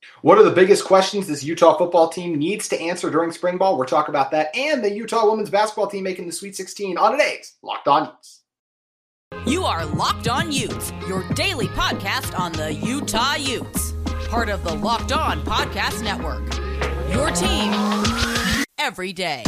What are the biggest questions this Utah football team needs to answer during spring ball? We're talking about that and the Utah women's basketball team making the Sweet 16 on today's Locked On Utes. You are Locked On Utes, your daily podcast on the Utah Utes. Part of the Locked On Podcast Network. Your team every day.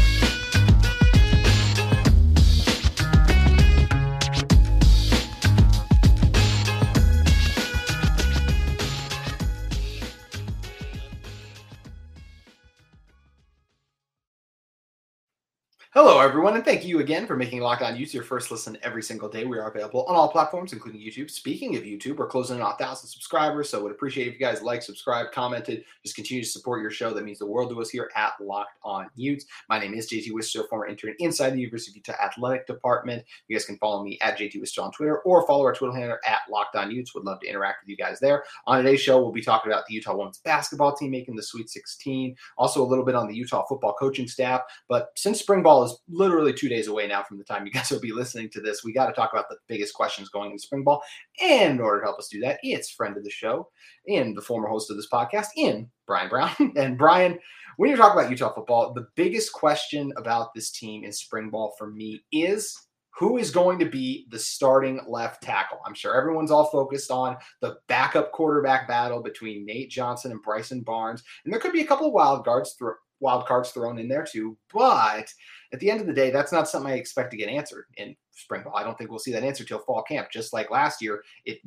Hello, everyone, and thank you again for making Locked On Utes your first listen every single day. We are available on all platforms, including YouTube. Speaking of YouTube, we're closing in on 1,000 subscribers, so would appreciate if you guys like, subscribe, commented, just continue to support your show. That means the world to us here at Locked On Utes. My name is JT Wister, former intern inside the University of Utah Athletic Department. You guys can follow me at JT Wister on Twitter or follow our Twitter handle at Locked On Utes. Would love to interact with you guys there. On today's show, we'll be talking about the Utah women's basketball team making the Sweet 16, also a little bit on the Utah football coaching staff. But since spring ball is literally 2 days away now from the time you guys will be listening to this, we got to talk about the biggest questions going into spring ball. And in order to help us do that, it's friend of the show and the former host of this podcast, Brian Brown. And Brian, when you're talking about Utah football, the biggest question about this team in spring ball for me is who is going to be the starting left tackle? I'm sure everyone's all focused on the backup quarterback battle between Nate Johnson and Bryson Barnes. And there could be a couple of wild cards thrown in there too, but at the end of the day, that's not something I expect to get answered in spring ball. I don't think we'll see that answer till fall camp. Just like last year,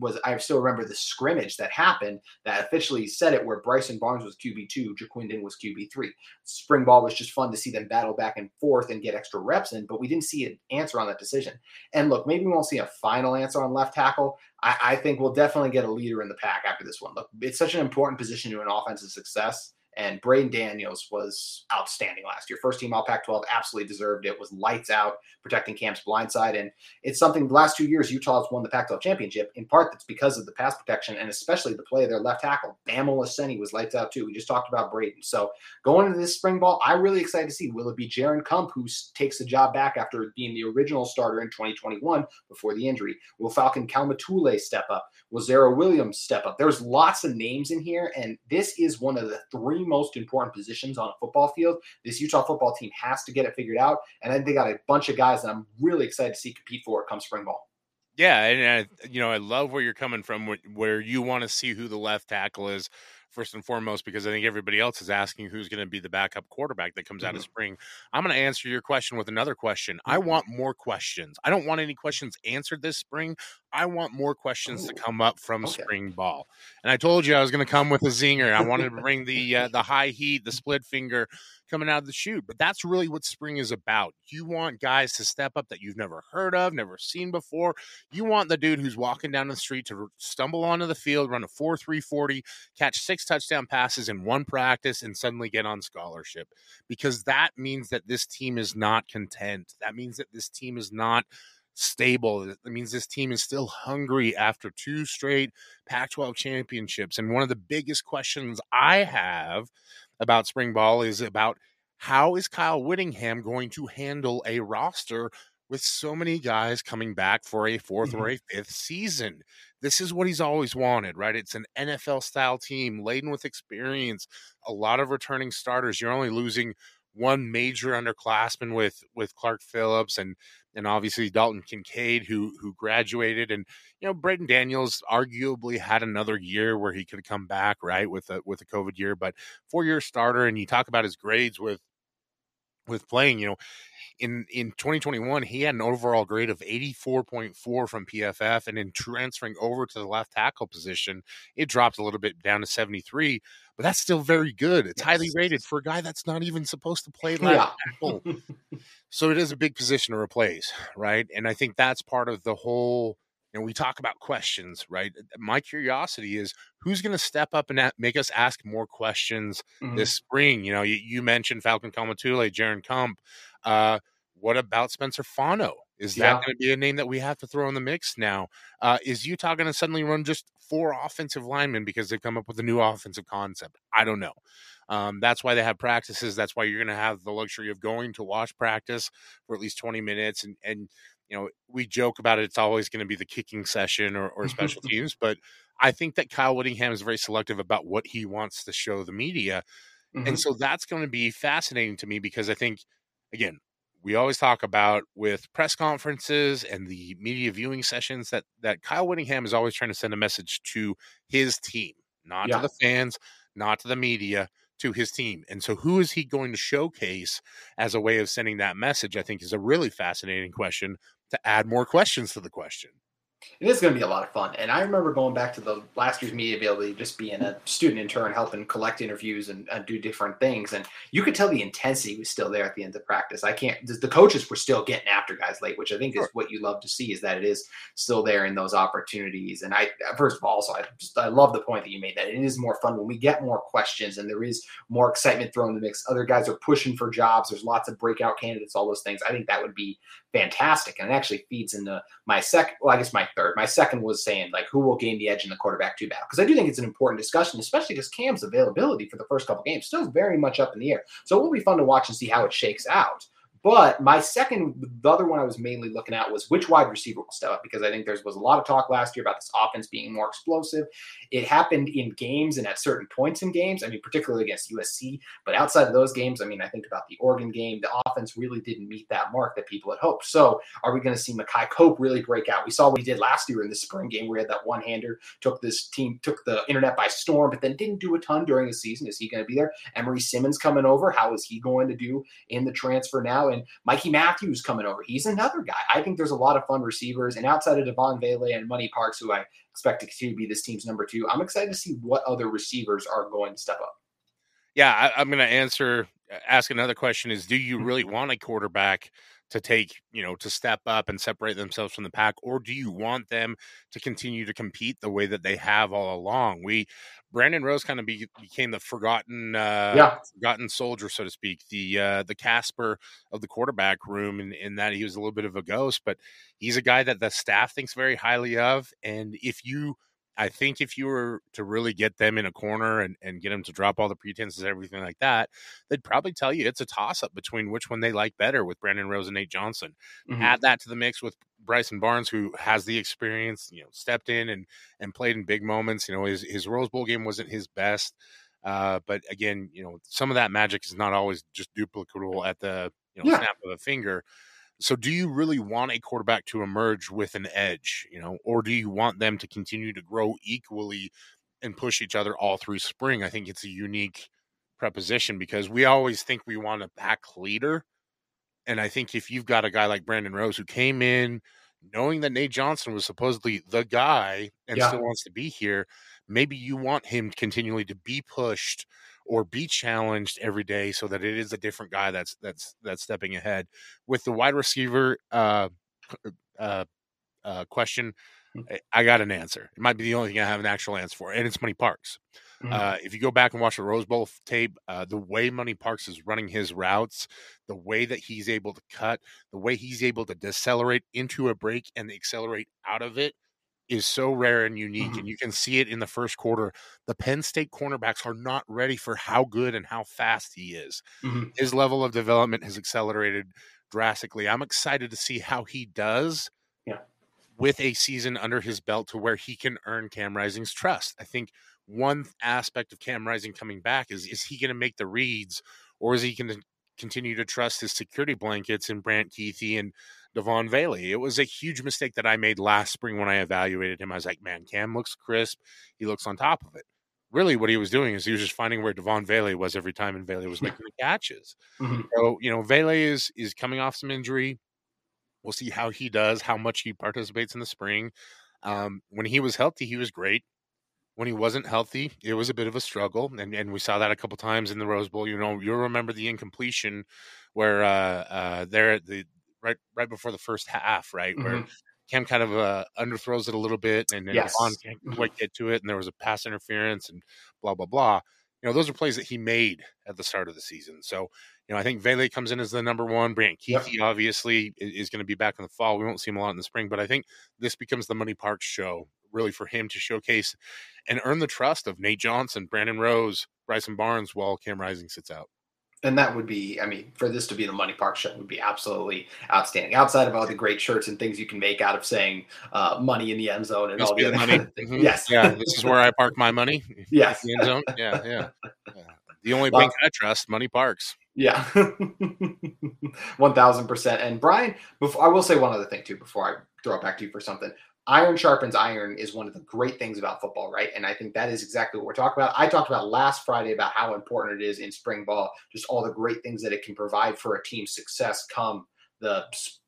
I still remember the scrimmage that happened that officially said it, where Bryson Barnes was QB2, Jaquinden was QB3. Spring ball was just fun to see them battle back and forth and get extra reps in, but we didn't see an answer on that decision. And look, maybe we won't see a final answer on left tackle. I think we'll definitely get a leader in the pack after this one. Look, it's such an important position to an offensive success. And Braden Daniels was outstanding last year. First team All Pac-12, absolutely deserved it. Was lights out, protecting Camp's blindside. And it's something the last 2 years Utah has won the Pac-12 championship. In part, that's because of the pass protection and especially the play of their left tackle. Bam Olaseni was lights out too. We just talked about Braden. So going into this spring ball, I'm really excited to see, will it be Jaron Kump who takes the job back after being the original starter in 2021 before the injury? Will Falcon Kalmatule step up? Will Zara Williams step up? There's lots of names in here, and this is one of the three most important positions on a football field. This Utah football team has to get it figured out, and then they got a bunch of guys that I'm really excited to see compete for it come spring ball. Yeah, and I love where you're coming from, where you want to see who the left tackle is first and foremost, because I think everybody else is asking who's going to be the backup quarterback that comes out of spring. I'm going to answer your question with another question. I want more questions. I don't want any questions answered this spring. I want more questions to come up from spring ball. And I told you I was going to come with a zinger. I wanted to bring the high heat, the split finger coming out of the chute. But that's really what spring is about. You want guys to step up that you've never heard of, never seen before. You want the dude who's walking down the street to stumble onto the field, run a 4.3 40, catch 6 touchdown passes in one practice, and suddenly get on scholarship. Because that means that this team is not content. That means that this team is not stable. It means this team is still hungry after 2 straight Pac-12 championships. And one of the biggest questions I have about spring ball is about how is Kyle Whittingham going to handle a roster with so many guys coming back for a 4th or a 5th season. This is what he's always wanted, right? It's an NFL-style team laden with experience, a lot of returning starters. You're only losing one major underclassman with Clark Phillips and obviously Dalton Kincaid, who graduated. And, Braden Daniels arguably had another year where he could come back, right, with a COVID year. But 4-year starter, and you talk about his grades with playing, in 2021, he had an overall grade of 84.4 from PFF, and in transferring over to the left tackle position, it dropped a little bit down to 73, but that's still very good. It's highly rated for a guy that's not even supposed to play left tackle. So it is a big position to replace, right? And I think that's part of the whole, we talk about questions, right? My curiosity is who's going to step up and make us ask more questions this spring. You mentioned Falcon Kalmatule, Jaron Kump. What about Spencer Fano? Is that going to be a name that we have to throw in the mix now? Is Utah going to suddenly run just 4 offensive linemen because they've come up with a new offensive concept? I don't know. That's why they have practices. That's why you're going to have the luxury of going to watch practice for at least 20 minutes. And we joke about it. It's always going to be the kicking session or special teams, but I think that Kyle Whittingham is very selective about what he wants to show the media. And so that's going to be fascinating to me because I think, again, we always talk about with press conferences and the media viewing sessions that Kyle Whittingham is always trying to send a message to his team, not to the fans, not to the media, to his team. And so who is he going to showcase as a way of sending that message, I think is a really fascinating question to add more questions to the question. It is going to be a lot of fun. And I remember going back to the last year's media availability, just being a student intern, helping collect interviews and do different things. And you could tell the intensity was still there at the end of practice. The coaches were still getting after guys late, which I think is what you love to see, is that it is still there in those opportunities. And first of all, I love the point that you made, that it is more fun when we get more questions and there is more excitement thrown in the mix. Other guys are pushing for jobs. There's lots of breakout candidates, all those things. I think that would be fantastic. And it actually feeds into my third. My second was saying, like, who will gain the edge in the quarterback 2 battle? Because I do think it's an important discussion, especially because Cam's availability for the first couple games still very much up in the air. So it will be fun to watch and see how it shakes out. But my second, the other one I was mainly looking at was which wide receiver will step up, because I think there was a lot of talk last year about this offense being more explosive. It happened in games and at certain points in games, I mean, particularly against USC. But outside of those games, I mean, I think about the Oregon game, the offense really didn't meet that mark that people had hoped. So are we going to see Makai Cope really break out? We saw what he did last year in the spring game where he had that one-hander, took the internet by storm, but then didn't do a ton during the season. Is he going to be there? Emery Simmons coming over. How is he going to do in the transfer now? And Mikey Matthews coming over. He's another guy. I think there's a lot of fun receivers. And outside of Devon Vele and Money Parks, who I expect to continue to be this team's number 2, I'm excited to see what other receivers are going to step up. Yeah, I'm going to ask another question is, do you really want a quarterback to to step up and separate themselves from the pack, or do you want them to continue to compete the way that they have all along? Brandon Rose kind of became the forgotten soldier, so to speak, the Casper of the quarterback room, in that he was a little bit of a ghost, but he's a guy that the staff thinks very highly of. And I think if you were to really get them in a corner and get them to drop all the pretenses and everything like that, they'd probably tell you it's a toss-up between which one they like better with Brandon Rose and Nate Johnson. Mm-hmm. Add that to the mix with Bryson Barnes, who has the experience, stepped in and played in big moments. His Rose Bowl game wasn't his best. But again, some of that magic is not always just duplicable at the snap of a finger. So do you really want a quarterback to emerge with an edge, or do you want them to continue to grow equally and push each other all through spring? I think it's a unique preposition because we always think we want a pack leader. And I think if you've got a guy like Brandon Rose who came in knowing that Nate Johnson was supposedly the guy and still wants to be here, maybe you want him continually to be pushed or be challenged every day so that it is a different guy that's stepping ahead. With the wide receiver question, I got an answer. It might be the only thing I have an actual answer for, and it's Money Parks. Mm-hmm. If you go back and watch the Rose Bowl tape, the way Money Parks is running his routes, the way that he's able to cut, the way he's able to decelerate into a break and accelerate out of it is so rare and unique. Mm-hmm. And you can see it in the first quarter. The Penn State cornerbacks are not ready for how good and how fast he is. Mm-hmm. His level of development has accelerated drastically. I'm excited to see how he does with a season under his belt to where he can earn Cam Rising's trust. I think one aspect of Cam Rising coming back is he going to make the reads, or is he going to continue to trust his security blankets in Brant Keithy and Devon Vele? It was a huge mistake that I made last spring when I evaluated him. I was like, man, Cam looks crisp. He looks on top of it. Really what he was doing is he was just finding where Devon Vele was every time, and Vele was making the catches. Mm-hmm. So, Vele is coming off some injury. We'll see how he does, how much he participates in the spring. When he was healthy, he was great. When he wasn't healthy, it was a bit of a struggle, and we saw that a couple times in the Rose Bowl. You'll remember the incompletion where they're at the right before the first half, right, mm-hmm. where Cam kind of underthrows it a little bit, and then Devon can't quite get to it, and there was a pass interference, and blah blah blah. Those are plays that he made at the start of the season. So, I think Vele comes in as the number one. Brant Keithy obviously is going to be back in the fall. We won't see him a lot in the spring, but I think this becomes the Money Parks show, really, for him to showcase and earn the trust of Nate Johnson, Brandon Rose, Bryson Barnes while Cam Rising sits out. And that would be, I mean, for this to be the Money Park Show would be absolutely outstanding. Outside of all the great shirts and things you can make out of saying money in the end zone and Must all be the the other money. kind of things. Mhm. Yes. Yeah, this is where I park my money. Yes. The end zone. Yeah, yeah. Yeah. The only Well, bank I trust, Money Parks. yeah. 1000%. And Brian, before, I will say one other thing too before I throw it back to you for something. Iron sharpens iron is one of the great things about football, right? And I think that is exactly what we're talking about. I talked about last Friday about how important it is in spring ball, just all the great things that it can provide for a team's success come the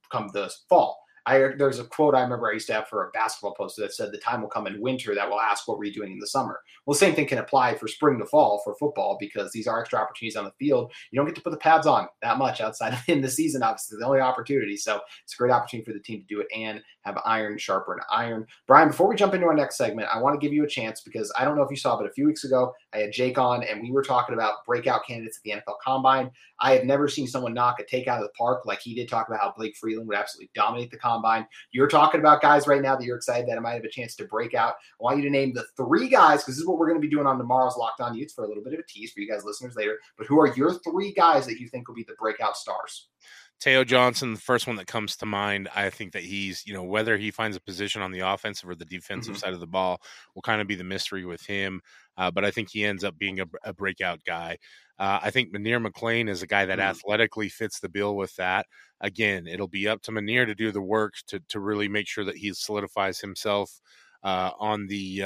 fall. There's a quote I remember I used to have for a basketball poster that said, "The time will come in winter that will ask, what were you doing in the summer?" Well, the same thing can apply for spring to fall for football, because these are extra opportunities on the field. You don't get to put the pads on that much outside of in the season, obviously, the only opportunity. So it's a great opportunity for the team to do it and have iron sharpen iron. Brian, before we jump into our next segment, I want to give you a chance, because I don't know if you saw, but a few weeks ago, I had Jake on and we were talking about breakout candidates at the NFL Combine. I have never seen someone knock a take out of the park like he did, talk about how Blake Freeland would absolutely dominate the Combine. You're talking about guys right now that you're excited that I might have a chance to break out. I want you to name the 3 guys, because this is what we're going to be doing on tomorrow's Locked On Utes for a little bit of a tease for you guys listeners later. But who are your 3 guys that you think will be the breakout stars? Teo Johnson, the first one that comes to mind. I think that he's, whether he finds a position on the offensive or the defensive side of the ball will kind of be the mystery with him. But I think he ends up being a breakout guy. I think Manir McLean is a guy that athletically fits the bill with that. Again, it'll be up to Manir to do the work to really make sure that he solidifies himself on the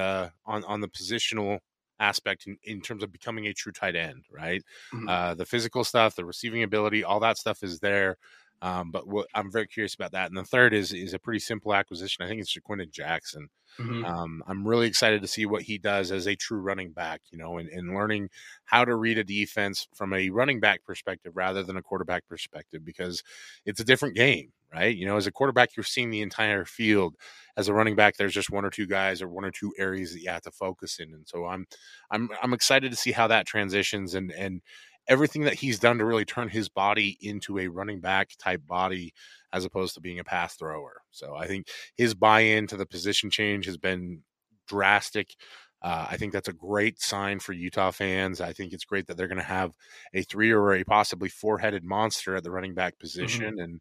positional aspect in terms of becoming a true tight end, right? The physical stuff, the receiving ability, all that stuff is there. But I'm very curious about that. And the third is a pretty simple acquisition. I think it's Jaquindon Jackson. I'm really excited to see what he does as a true running back, and learning how to read a defense from a running back perspective rather than a quarterback perspective, because it's a different game, right? As a quarterback, you're seeing the entire field. As a running back, there's just 1 or 2 guys or 1 or 2 areas that you have to focus in. And so I'm excited to see how that transitions and everything that he's done to really turn his body into a running back type body as opposed to being a pass thrower. So I think his buy-in to the position change has been drastic. I think that's a great sign for Utah fans. I think it's great that they're going to have a 3 or a possibly 4-headed monster at the running back position. And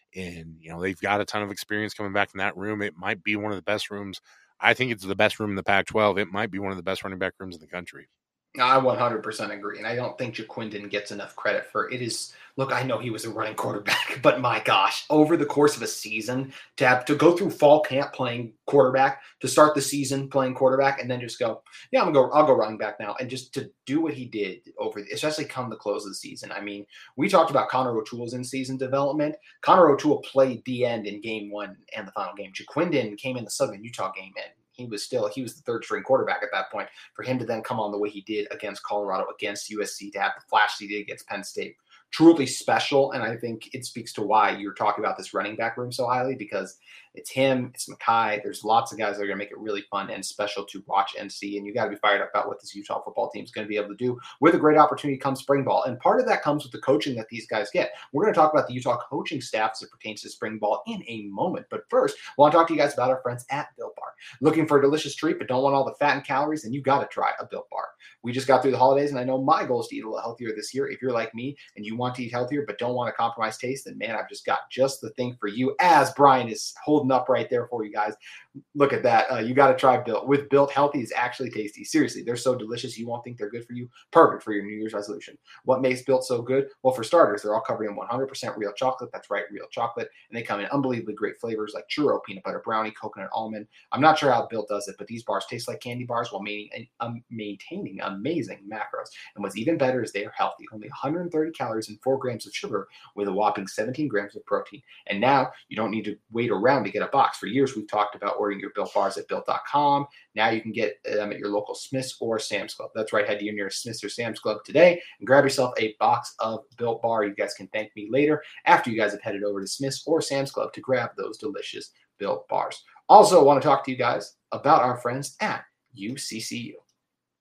they've got a ton of experience coming back in that room. It might be one of the best rooms. I think it's the best room in the Pac-12. It might be one of the best running back rooms in the country. I 100% agree. And I don't think Jaquindon gets enough credit for it. Look, I know he was a running quarterback, but my gosh, over the course of a season, to go through fall camp playing quarterback, to start the season playing quarterback, and then just go, yeah, I'll go running back now. And just to do what he did especially come the close of the season. I mean, we talked about Connor O'Toole's in-season development. Connor O'Toole played the end in game 1 and the final game. Jaquindon came in the Southern Utah game, and he was the 3rd string quarterback at that point. For him to then come on the way he did against Colorado, against USC, to have the flash he did against Penn State, truly special. And I think it speaks to why you're talking about this running back room so highly, because it's him, it's Mackay. There's lots of guys that are going to make it really fun and special to watch and see. And you got to be fired up about what this Utah football team is going to be able to do with a great opportunity come spring ball. And part of that comes with the coaching that these guys get. We're going to talk about the Utah coaching staff as it pertains to spring ball in a moment. But first, I want to talk to you guys about our friends at Built Bar. Looking for a delicious treat but don't want all the fat and calories? Then you got to try a Built Bar. We just got through the holidays, and I know my goal is to eat a little healthier this year. If you're like me and you want to eat healthier but don't want to compromise taste, then man, I've just got just the thing for you, as Brian is holding up right there for you guys. Look at that. You got to try Built. With Built, healthy is actually tasty. Seriously, they're so delicious you won't think they're good for you. Perfect for your New Year's resolution. What makes Built so good? Well, for starters, they're all covered in 100% real chocolate. That's right, real chocolate. And they come in unbelievably great flavors like churro, peanut butter brownie, coconut almond. I'm not sure how Built does it, but these bars taste like candy bars while maintaining amazing macros. And what's even better is they are healthy. Only 130 calories and 4 grams of sugar with a whopping 17 grams of protein. And now you don't need to wait around to get a box. For years, we've talked about ordering your Built bars at Built.com. Now you can get them at your local Smith's or Sam's Club. That's right. Head to your nearest Smith's or Sam's Club today and grab yourself a box of Built Bar. You guys can thank me later after you guys have headed over to Smith's or Sam's Club to grab those delicious Built Bars. Also, I want to talk to you guys about our friends at UCCU.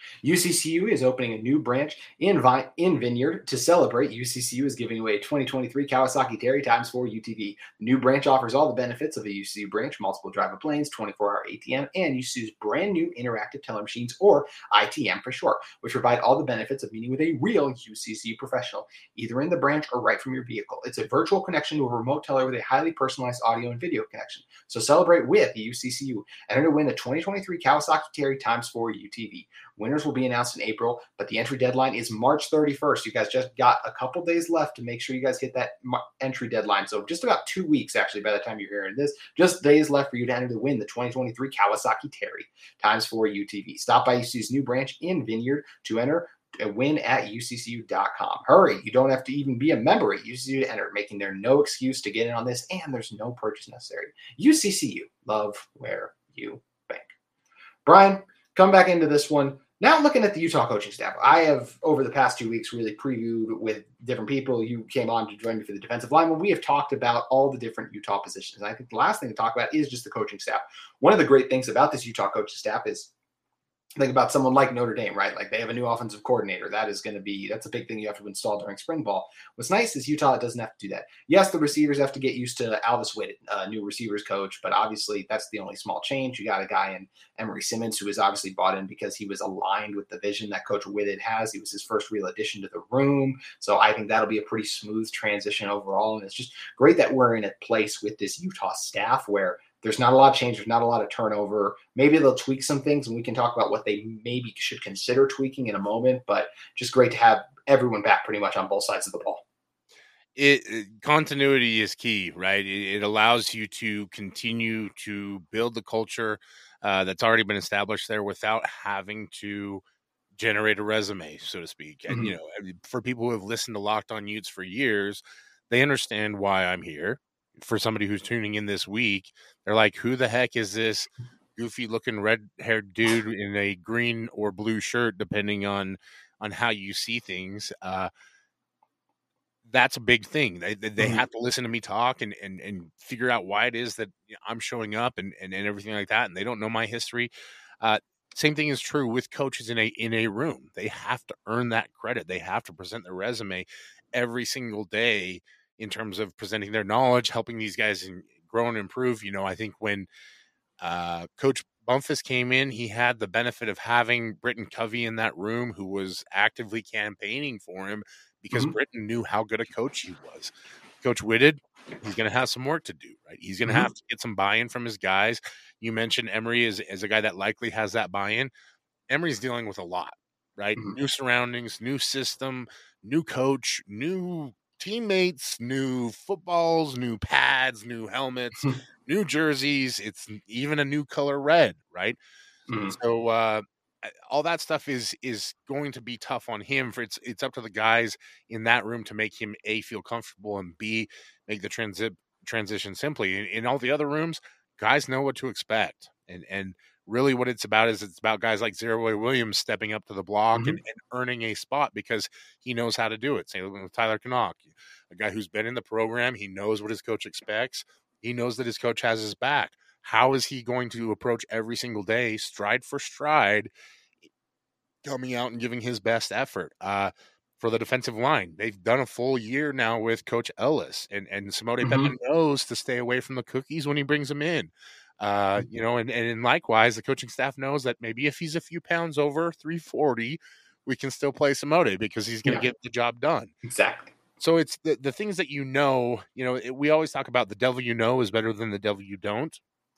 UCCU is opening a new branch in Vineyard. To celebrate, UCCU is giving away a 2023 Kawasaki Terry x4 UTV. The new branch offers all the benefits of a UCCU branch, multiple driver lanes, 24-hour ATM, and UCCU's brand new interactive teller machines, or ITM for short, which provide all the benefits of meeting with a real UCCU professional, either in the branch or right from your vehicle. It's a virtual connection to a remote teller with a highly personalized audio and video connection. So celebrate with UCCU. Enter to win the 2023 Kawasaki Terry x4 UTV. Winners will be announced in April, but the entry deadline is March 31st. You guys just got a couple days left to make sure you guys hit that entry deadline. So just about 2 weeks, actually, by the time you're hearing this. Just days left for you to enter to win the 2023 Kawasaki Terry x4 UTV. Stop by UCCU's new branch in Vineyard to enter a win at uccu.com. Hurry, you don't have to even be a member at UCCU to enter, making there no excuse to get in on this, and there's no purchase necessary. UCCU, love where you bank. Brian, come back into this one. Now looking at the Utah coaching staff, I have, over the past 2 weeks, really previewed with different people. You came on to join me for the defensive line when we have talked about all the different Utah positions. And I think the last thing to talk about is just the coaching staff. One of the great things about this Utah coaching staff is, think about someone like Notre Dame, right? Like they have a new offensive coordinator. That's a big thing you have to install during spring ball. What's nice is Utah doesn't have to do that. Yes, the receivers have to get used to Alvis Whitted, new receivers coach, but obviously that's the only small change. You got a guy in Emery Simmons who is obviously bought in because he was aligned with the vision that Coach Whitted has. He was his first real addition to the room. So I think that'll be a pretty smooth transition overall. And it's just great that we're in a place with this Utah staff where there's not a lot of change. There's not a lot of turnover. Maybe they'll tweak some things, and we can talk about what they maybe should consider tweaking in a moment. But just great to have everyone back pretty much on both sides of the ball. Continuity is key, right? It allows you to continue to build the culture that's already been established there without having to generate a resume, so to speak. And, you know, for people who have listened to Locked On Utes for years, they understand why I'm here. For somebody who's tuning in this week, they're like, who the heck is this goofy looking red-haired dude in a green or blue shirt, depending on how you see things? That's a big thing. They have to listen to me talk and figure out why it is that I'm showing up and everything like that. And they don't know my history. Same thing is true with coaches in a room. They have to earn that credit. They have to present their resume every single day in terms of presenting their knowledge, helping these guys grow and improve. You know, I think when Coach Bumpus came in, he had the benefit of having Britton Covey in that room, who was actively campaigning for him because Britton knew how good a coach he was. Coach Whitted, he's going to have some work to do, right? He's going to have to get some buy-in from his guys. You mentioned Emery as a guy that likely has that buy-in. Emery's dealing with a lot, right? New surroundings, new system, new coach, new teammates, new footballs, new pads, new helmets, new jerseys. It's even a new color red, right? So all that stuff is going to be tough on him. It's up to the guys in that room to make him A, feel comfortable, and B, make the transition simply. In all the other rooms, guys know what to expect. And really what it's about guys like Zeroy Williams stepping up to the block and earning a spot because he knows how to do it. Same with Tyler Knock, a guy who's been in the program. He knows what his coach expects. He knows that his coach has his back. How is he going to approach every single day, stride for stride, coming out and giving his best effort? For the defensive line, they've done a full year now with Coach Ellis, and Samote Pepin knows to stay away from the cookies when he brings them in. You know, and likewise, the coaching staff knows that maybe if he's a few pounds over 340, we can still play Samote because he's going to get the job done. Exactly. So it's the things that we always talk about the devil you know is better than the devil you don't.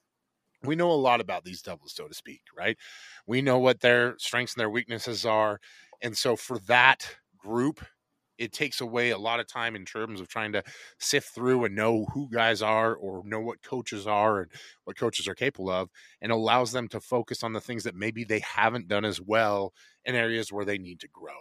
We know a lot about these devils, so to speak, right? We know what their strengths and their weaknesses are. And so for that group, it takes away a lot of time in terms of trying to sift through and know who guys are or know what coaches are and what coaches are capable of, and allows them to focus on the things that maybe they haven't done as well in areas where they need to grow.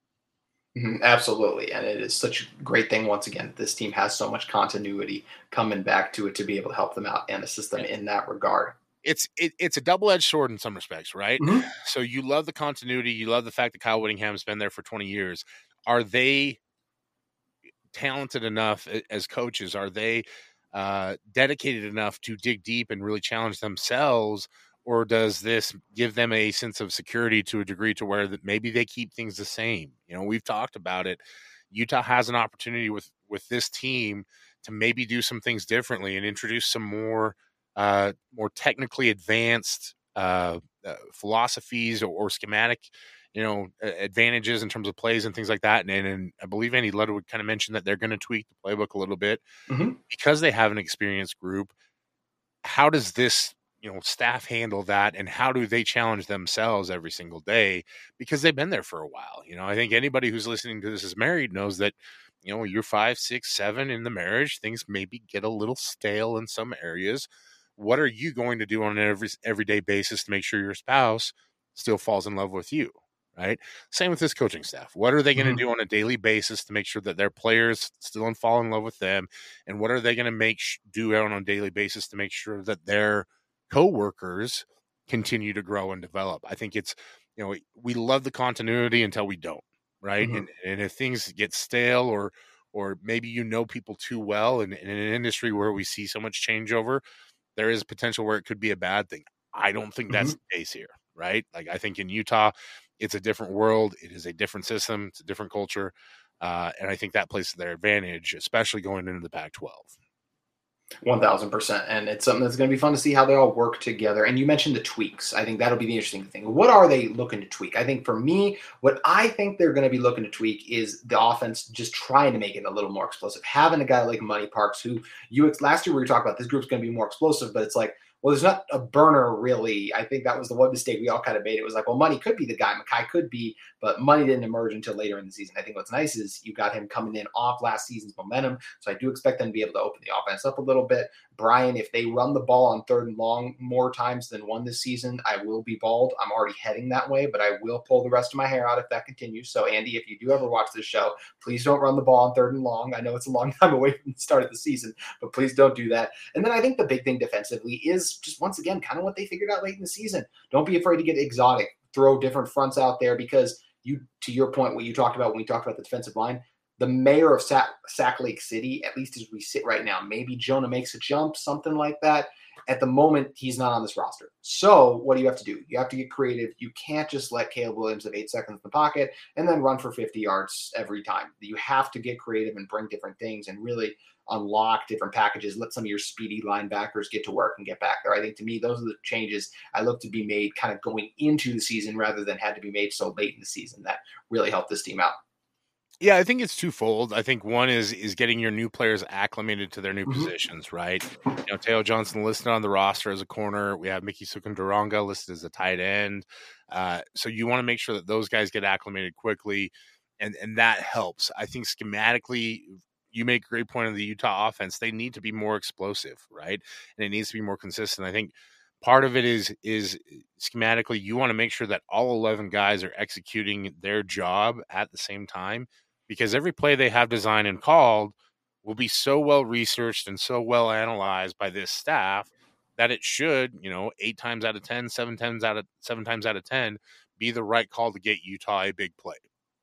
Absolutely. And it is such a great thing, once again, this team has so much continuity coming back to it to be able to help them out and assist them in that regard. It's a double-edged sword in some respects, right? So you love the continuity. You love the fact that Kyle Whittingham's been there for 20 years. Are they talented enough as coaches? Are they dedicated enough to dig deep and really challenge themselves? or does this give them a sense of security to a degree to where that maybe they keep things the same? We've talked about it. Utah has an opportunity with this team to maybe do some things differently and introduce some more technically advanced philosophies or schematic, advantages in terms of plays and things like that. And I believe Andy Ludwig kind of mentioned that they're going to tweak the playbook a little bit because they have an experienced group. How does this, staff handle that, and how do they challenge themselves every single day? Because they've been there for a while. I think anybody who's listening to this is married knows that, you're 5, 6, 7 in the marriage, things maybe get a little stale in some areas. What are you going to do on an everyday basis to make sure your spouse still falls in love with you? Right. Same with this coaching staff. What are they going to do on a daily basis to make sure that their players still fall in love with them? And what are they going to do on a daily basis to make sure that their coworkers continue to grow and develop? I think it's, we love the continuity until we don't. Right. And if things get stale or maybe people too well in an industry where we see so much changeover, there is potential where it could be a bad thing. I don't think that's the case here. Right. Like, I think in Utah, it's a different world. It is a different system. It's a different culture. And I think that plays to their advantage, especially going into the Pac-12. 1,000%. And it's something that's going to be fun to see how they all work together. And you mentioned the tweaks. I think that'll be the interesting thing. What are they looking to tweak? I think for me, what I think they're going to be looking to tweak is the offense, just trying to make it a little more explosive. Having a guy like Money Parks, who last year we were talking about, this group's going to be more explosive, but it's like, well, there's not a burner really. I think that was the one mistake we all kind of made. It was like, well, Money could be the guy. Makai could be, but Money didn't emerge until later in the season. I think what's nice is you got him coming in off last season's momentum. So I do expect them to be able to open the offense up a little bit. Brian, if they run the ball on 3rd and long more times than 1 this season, I will be bald. I'm already heading that way, but I will pull the rest of my hair out if that continues. So Andy, if you do ever watch this show, please don't run the ball on 3rd and long. I know it's a long time away from the start of the season, but please don't do that. And then I think the big thing defensively is just, once again, kind of what they figured out late in the season. Don't be afraid to get exotic, throw different fronts out there, because to your point, what you talked about when we talked about the defensive line, the mayor of Sac Lake City, at least as we sit right now, maybe Jonah makes a jump, something like that. At the moment, he's not on this roster. So what do you have to do? You have to get creative. You can't just let Caleb Williams have 8 seconds in the pocket and then run for 50 yards every time. You have to get creative and bring different things and really unlock different packages. Let some of your speedy linebackers get to work and get back there. I think, to me, those are the changes I look to be made kind of going into the season rather than had to be made so late in the season that really helped this team out. Yeah, I think it's twofold. I think one is getting your new players acclimated to their new positions, right? Teo Johnson listed on the roster as a corner. We have Mickey Sukundaranga listed as a tight end. So you want to make sure that those guys get acclimated quickly, and that helps. I think schematically, you make a great point on the Utah offense. They need to be more explosive, right? And it needs to be more consistent. I think part of it is schematically, you want to make sure that all 11 guys are executing their job at the same time, because every play they have designed and called will be so well researched and so well analyzed by this staff that it should, 8 times out of 10, 7 times out of 10, be the right call to get Utah a big play.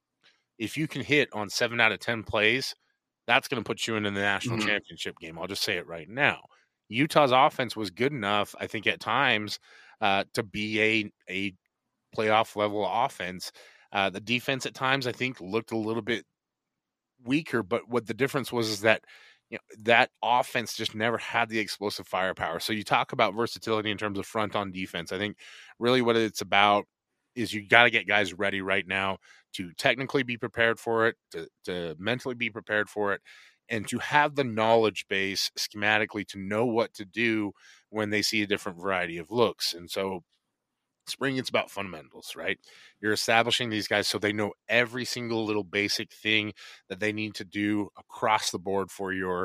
If you can hit on 7 out of 10 plays, that's going to put you into the national championship game. I'll just say it right now. Utah's offense was good enough, I think, at times to be a playoff level offense. The defense at times, I think, looked a little bit weaker, but what the difference was is that that offense just never had the explosive firepower. So you talk about versatility in terms of front on defense. I think really what it's about is you got to get guys ready right now to technically be prepared for it, to mentally be prepared for it, and to have the knowledge base schematically to know what to do when they see a different variety of looks. And so spring, it's about fundamentals, right? You're establishing these guys so they know every single little basic thing that they need to do across the board for your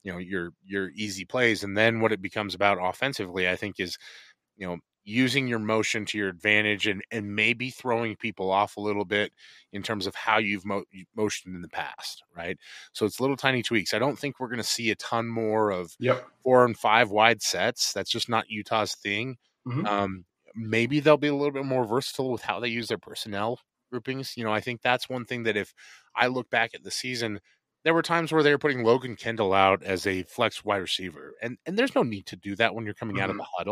easy plays. And then what it becomes about offensively, I think, is, using your motion to your advantage and maybe throwing people off a little bit in terms of how you've motioned in the past, right? So it's little tiny tweaks. I don't think we're going to see a ton more of 4 and 5 wide sets. That's just not Utah's thing. Maybe they'll be a little bit more versatile with how they use their personnel groupings. I think that's one thing that if I look back at the season, there were times where they were putting Logan Kendall out as a flex wide receiver. And there's no need to do that when you're coming out of the huddle.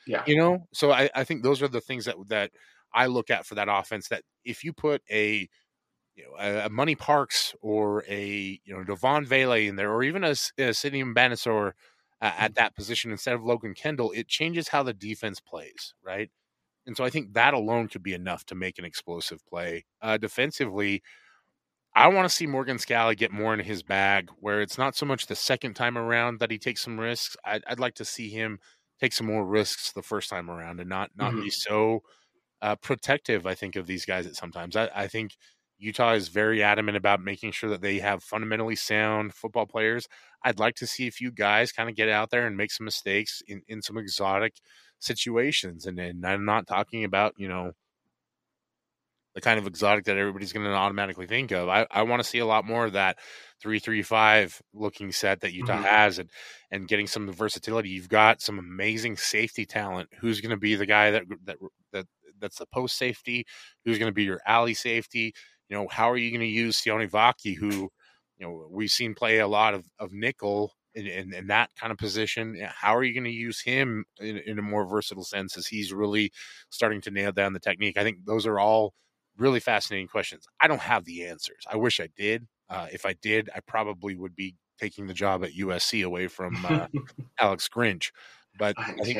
Yeah. So I think those are the things that I look at for that offense, that if you put a Money Parks or a Devon Vele in there, or even a Sidney Bannister at that position instead of Logan Kendall, it changes how the defense plays, right? And so I think that alone could be enough to make an explosive play. Defensively, I want to see Morgan Scally get more in his bag, where it's not so much the second time around that he takes some risks. I'd like to see him take some more risks the first time around and not be so protective, I think, of these guys at sometimes. I think Utah is very adamant about making sure that they have fundamentally sound football players. I'd like to see a few guys kind of get out there and make some mistakes in some exotic situations. And I'm not talking about, the kind of exotic that everybody's going to automatically think of. I want to see a lot more of that 3-3-5 looking set that Utah has, and getting some versatility. You've got some amazing safety talent. Who's going to be the guy that's the post safety? Who's going to be your alley safety? How are you going to use Sione Vaki, who, we've seen play a lot of nickel in that kind of position? How are you going to use him in a more versatile sense, as he's really starting to nail down the technique? I think those are all really fascinating questions. I don't have the answers. I wish I did. If I did, I probably would be taking the job at USC away from Alex Grinch. But I think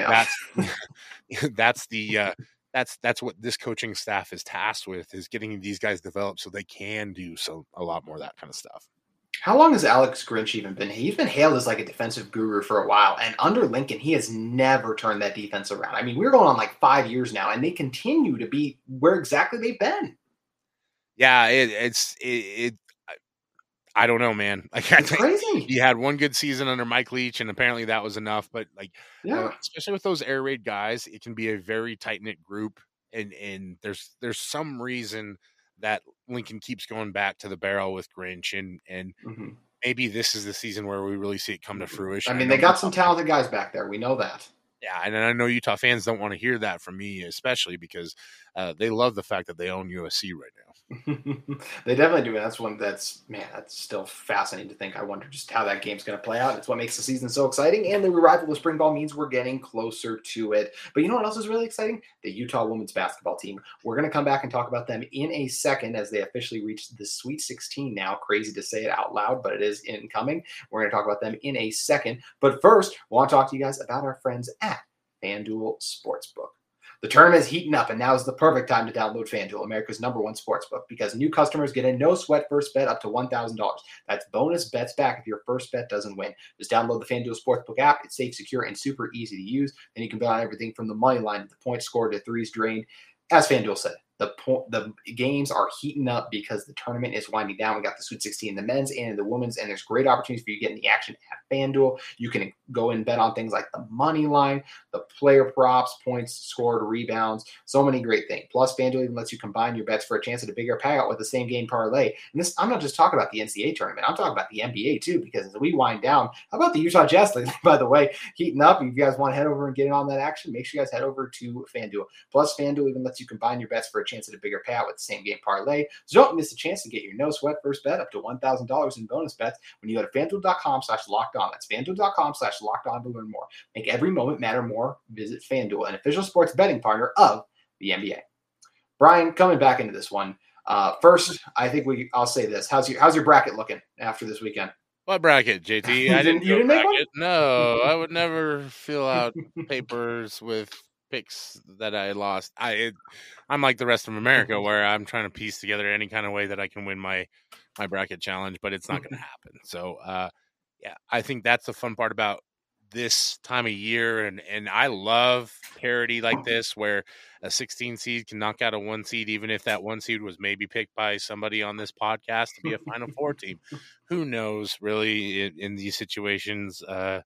that's what this coaching staff is tasked with, is getting these guys developed so they can do a lot more of that kind of stuff. How long has Alex Grinch even been? He's been hailed as like a defensive guru for a while, and under Lincoln, he has never turned that defense around. I mean, we're going on like 5 years now, and they continue to be where exactly they've been. Yeah, I don't know, man. Like, I think crazy. He had one good season under Mike Leach, and apparently that was enough. But especially with those air raid guys, it can be a very tight knit group, and there's some reason that Lincoln keeps going back to the barrel with Grinch, and maybe this is the season where we really see it come to fruition. I mean, they got some talented guys back there. We know that. Yeah, and I know Utah fans don't want to hear that from me, especially because they love the fact that they own USC right now. They definitely do. That's still fascinating to think. I wonder just how that game's going to play out. It's what makes the season so exciting, and the arrival of spring ball means we're getting closer to it. But you know what else is really exciting? The Utah women's basketball team. We're going to come back and talk about them in a second, as they officially reached the Sweet 16 now. Crazy to say it out loud, but it is incoming. We're going to talk about them in a second. But first, I want to talk to you guys about our friends at FanDuel Sportsbook. The tournament is heating up, and now is the perfect time to download FanDuel, America's #1 sportsbook, because new customers get a no-sweat first bet up to $1,000. That's bonus bets back if your first bet doesn't win. Just download the FanDuel Sportsbook app. It's safe, secure, and super easy to use. Then you can bet on everything from the money line to the points scored to threes drained. As FanDuel said, the games are heating up because the tournament is winding down. We got the Sweet 16 in the men's and in the women's, and there's great opportunities for you to get in the action at FanDuel. You can go and bet on things like the money line, the player props, points scored, rebounds, so many great things. Plus, FanDuel even lets you combine your bets for a chance at a bigger payout with the same game parlay. And this, I'm not just talking about the NCAA tournament. I'm talking about the NBA too, because as we wind down, how about the Utah Jazz lately, by the way, heating up? If you guys want to head over and get in on that action, make sure you guys head over to FanDuel. Plus, FanDuel even lets you combine your bets for a chance at a bigger payout with the same game parlay. So don't miss a chance to get your no sweat first bet up to $1,000 in bonus bets when you go to FanDuel.com/lockedon. That's FanDuel.com/lockedon to learn more. Make every moment matter more. Visit FanDuel, an official sports betting partner of the NBA. Brian, coming back into this one. First, I think I'll say this. How's your bracket looking after this weekend? What bracket, JT? You didn't make one? No, I would never fill out papers with picks that I lost. I'm like the rest of America, where I'm trying to piece together any kind of way that I can win my bracket challenge, but it's not going to happen. So, I think that's the fun part about this time of year, and I love parity like this, where a 16 seed can knock out a 1 seed, even if that 1 seed was maybe picked by somebody on this podcast to be a Final Four team. Who knows, really, in these situations,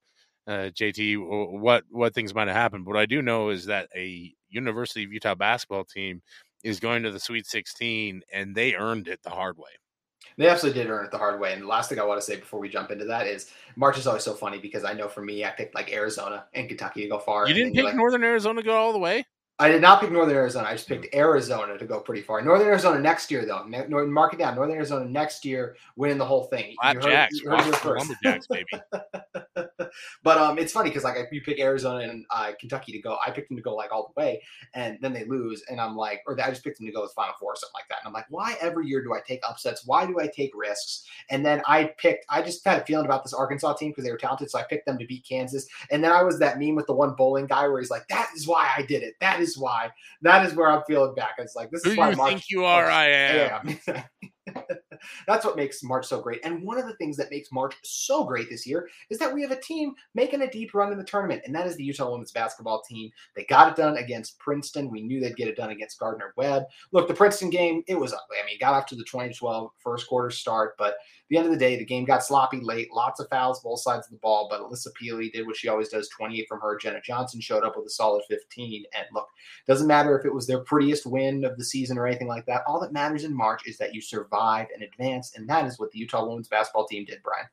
JT, what things might have happened. But what I do know is that a University of Utah basketball team is going to the Sweet 16, and they earned it the hard way. They absolutely did earn it the hard way. And the last thing I want to say before we jump into that is March is always so funny, because I know for me, I picked like Arizona and Kentucky to go far. You didn't pick Northern Arizona to go all the way? I did not pick Northern Arizona. I just picked Arizona to go pretty far. Northern Arizona next year, though. Mark it down. Northern Arizona next year, winning the whole thing. Lumberjacks, baby. But it's funny because like if you pick Arizona and Kentucky to go, I picked them to go like all the way, and then they lose, and I'm like, or I just picked them to go with Final Four or something like that, and I'm like, why every year do I take upsets? Why do I take risks? And then I just had a feeling about this Arkansas team because they were talented, so I picked them to beat Kansas. And then I was that meme with the one bowling guy where he's like, that is why I did it. That is why. That is where I'm feeling back. It's like, this is why Who you think you are, I am. Yeah. That's what makes March so great. And one of the things that makes March so great this year is that we have a team making a deep run in the tournament, and that is the Utah women's basketball team. They got it done against Princeton. We knew they'd get it done against Gardner-Webb. Look, the Princeton game, it was ugly. I mean, it got off to the 2012 first quarter start, but at the end of the day, the game got sloppy late, lots of fouls both sides of the ball, but Alyssa Peely did what she always does, 28 from her. Jenna Johnson showed up with a solid 15. And look, doesn't matter if it was their prettiest win of the season or anything like that. All that matters in March is that you survive and advance, and that is what the Utah women's basketball team did, Brian.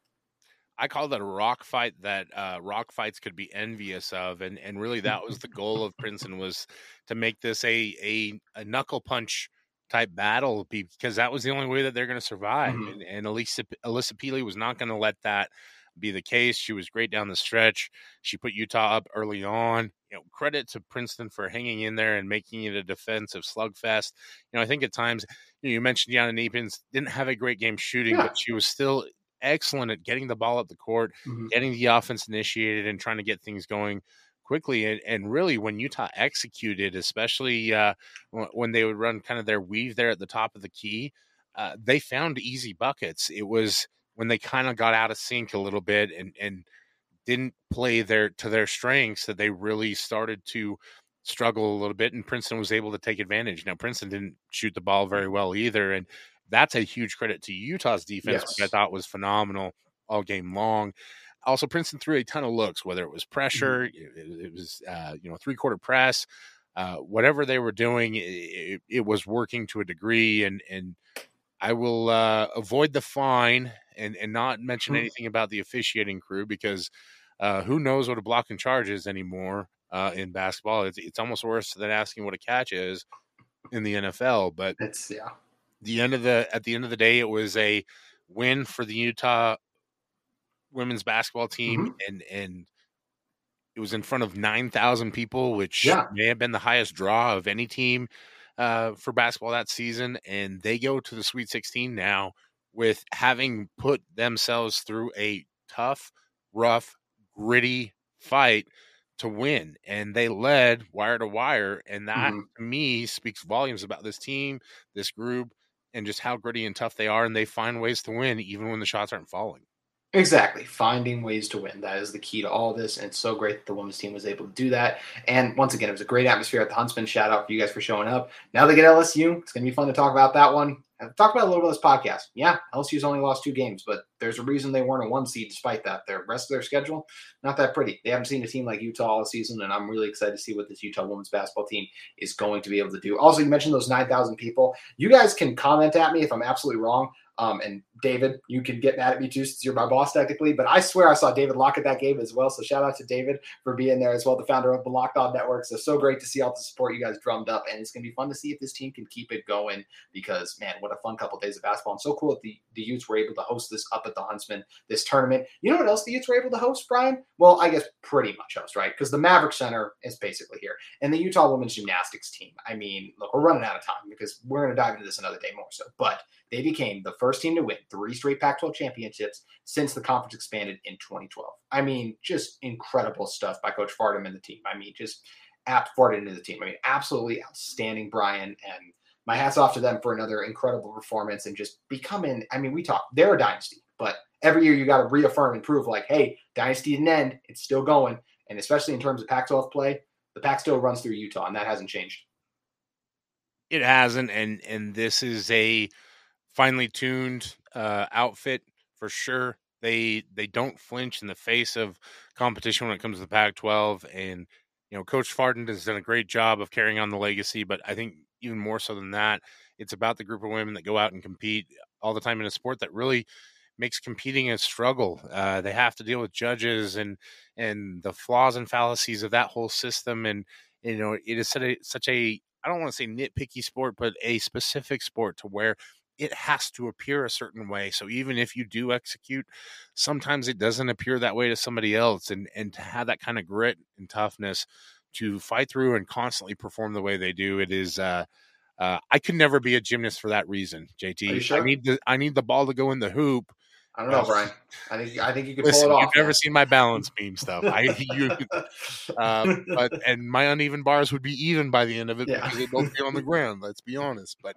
I call that a rock fight that rock fights could be envious of, and really that was the goal of Princeton, was to make this a knuckle punch type battle, because that was the only way that they're going to survive. Mm-hmm. And Alyssa Peely was not going to let that be the case. She was great down the stretch. She put Utah up early on. Credit to Princeton for hanging in there and making it a defensive slugfest. I think at times, you mentioned Yana Neepins didn't have a great game shooting, but she was still excellent at getting the ball up the court, getting the offense initiated, and trying to get things going quickly. And really, when Utah executed, especially when they would run kind of their weave there at the top of the key, they found easy buckets. It was when they kind of got out of sync a little bit and didn't play to their strengths that they really started to struggle a little bit, and Princeton was able to take advantage. Now, Princeton didn't shoot the ball very well either, and that's a huge credit to Utah's defense, which I thought was phenomenal all game long. Also, Princeton threw a ton of looks, whether it was pressure, it was three-quarter press, whatever they were doing, it was working to a degree. And I will avoid the fine and not mention anything about the officiating crew, because who knows what a block and charge is anymore in basketball. It's almost worse than asking what a catch is in the NFL. But at the end of the day, it was a win for the Utah women's basketball team, and it was in front of 9,000 people, which may have been the highest draw of any team for basketball that season. And they go to the Sweet 16 now with having put themselves through a tough, rough, gritty fight to win, and they led wire to wire. And that to me speaks volumes about this team, this group, and just how gritty and tough they are. And they find ways to win even when the shots aren't falling. Exactly. Finding ways to win. That is the key to all this. And it's so great that the women's team was able to do that. And once again, it was a great atmosphere at the Huntsman. Shout out for you guys for showing up. Now they get LSU. It's going to be fun to talk about that one. Talk about a little bit of this podcast. Yeah, LSU's only lost 2 games, but there's a reason they weren't a 1 seed despite that. The rest of their schedule, not that pretty. They haven't seen a team like Utah all season, and I'm really excited to see what this Utah women's basketball team is going to be able to do. Also, you mentioned those 9,000 people. You guys can comment at me if I'm absolutely wrong. And David, you can get mad at me too, since you're my boss technically, but I swear I saw David Lock at that game as well. So shout out to David for being there as well, the founder of the Locked On Network. So great to see all the support you guys drummed up, and it's going to be fun to see if this team can keep it going, because man, what a fun couple of days of basketball. And so cool that the Utes were able to host this up at the Huntsman, this tournament. You know what else the Utes were able to host, Brian? Well, I guess pretty much host, right? Because the Maverick Center is basically here. And the Utah women's gymnastics team. I mean, look, we're running out of time because we're going to dive into this another day more so, but they became the first team to win 3 straight Pac-12 championships since the conference expanded in 2012. I mean, just incredible stuff by Coach Fardham and the team. I mean, just Fardham into the team. I mean, absolutely outstanding, Brian. And my hat's off to them for another incredible performance and just becoming, I mean, they're a dynasty, but every year you got to reaffirm and prove like, hey, dynasty didn't end. It's still going. And especially in terms of Pac-12 play, the Pac still runs through Utah, and that hasn't changed. It hasn't. And this is a finely tuned outfit for sure. They don't flinch in the face of competition when it comes to the Pac-12, and Coach Fardham has done a great job of carrying on the legacy. But I think even more so than that, it's about the group of women that go out and compete all the time in a sport that really makes competing a struggle. They have to deal with judges and the flaws and fallacies of that whole system, and it is such a I don't want to say nitpicky sport, but a specific sport to where it has to appear a certain way. So even if you do execute, sometimes it doesn't appear that way to somebody else. And to have that kind of grit and toughness to fight through and constantly perform the way they do, it is I could never be a gymnast for that reason, JT. Are you sure? I need the ball to go in the hoop. I don't know, Brian. I think you could Listen, pull it off. You've never seen my balance beam stuff. But my uneven bars would be even by the end of it because they both be on the ground. Let's be honest. But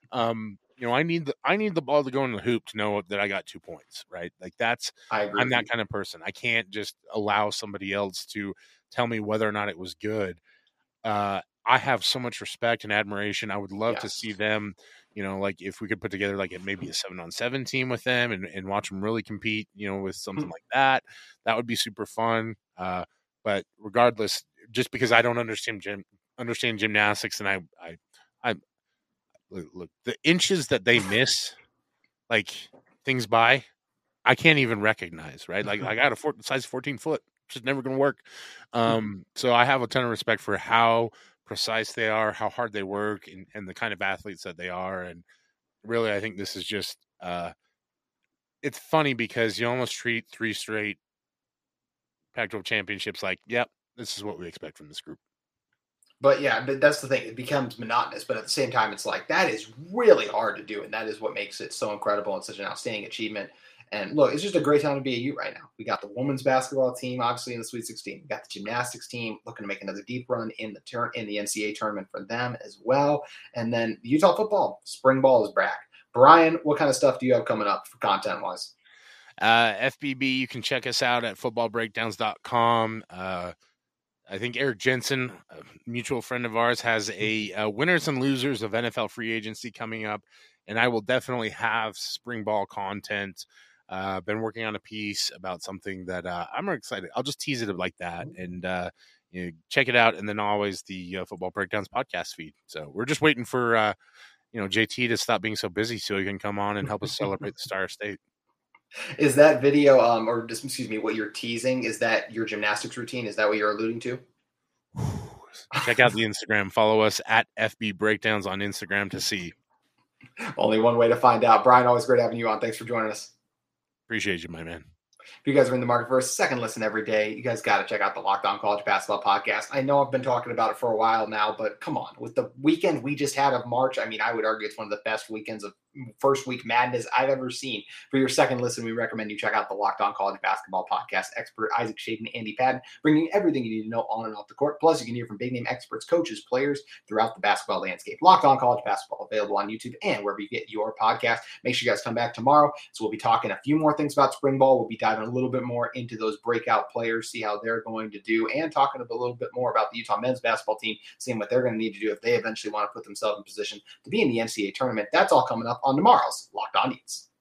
I need the ball to go in the hoop to know that I got 2 points, right? Like I'm that kind of person. I can't just allow somebody else to tell me whether or not it was good. I have so much respect and admiration. I would love to see them, like if we could put together like maybe a 7-on-7 team with them and watch them really compete, with something like that. That would be super fun. But regardless, just because I don't understand gymnastics, and I look, the inches that they miss, like things by, I can't even recognize, right? Like I got a size 14 foot. It's just never going to work. So I have a ton of respect for how precise they are, how hard they work, and the kind of athletes that they are. And really, I think this is just it's funny because you almost treat 3 straight Pac-12 championships like, yep, this is what we expect from this group. But that's the thing. It becomes monotonous, but at the same time, it's like that is really hard to do, and that is what makes it so incredible and such an outstanding achievement. And look, it's just a great time to be a Ute right now. We got the women's basketball team, obviously in the Sweet 16. We got the gymnastics team looking to make another deep run in the NCAA tournament for them as well. And then Utah football, spring ball is back. Brian, what kind of stuff do you have coming up for content-wise? FBB, you can check us out at footballbreakdowns.com. I think Eric Jensen, a mutual friend of ours, has a winners and losers of NFL free agency coming up, and I will definitely have spring ball content. Been working on a piece about something that I'm excited. I'll just tease it like that, and check it out. And then always the Football Breakdowns podcast feed. So we're just waiting for JT to stop being so busy so he can come on and help us celebrate the Star State. Is that video, or just excuse me, what you're teasing? Is that your gymnastics routine? Is that what you're alluding to? Check out the Instagram. Follow us at FB Breakdowns on Instagram to see. Only one way to find out. Brian, always great having you on. Thanks for joining us. Appreciate you, my man. If you guys are in the market for a second listen every day, you guys got to check out the Locked On College Basketball Podcast. I know I've been talking about it for a while now, but come on. With the weekend we just had of March, I mean, I would argue it's one of the best weekends of first week madness I've ever seen. For your second listen, we recommend you check out the Locked On College Basketball Podcast. Expert Isaac Shaden, Andy Patton, bringing everything you need to know on and off the court. Plus, you can hear from big-name experts, coaches, players throughout the basketball landscape. Locked On College Basketball, available on YouTube and wherever you get your podcast. Make sure you guys come back tomorrow. So we'll be talking a few more things about spring ball. We'll be diving a little bit more into those breakout players, see how they're going to do, and talking a little bit more about the Utah men's basketball team, seeing what they're going to need to do if they eventually want to put themselves in position to be in the NCAA tournament. That's all coming up on tomorrow's Locked On Utes.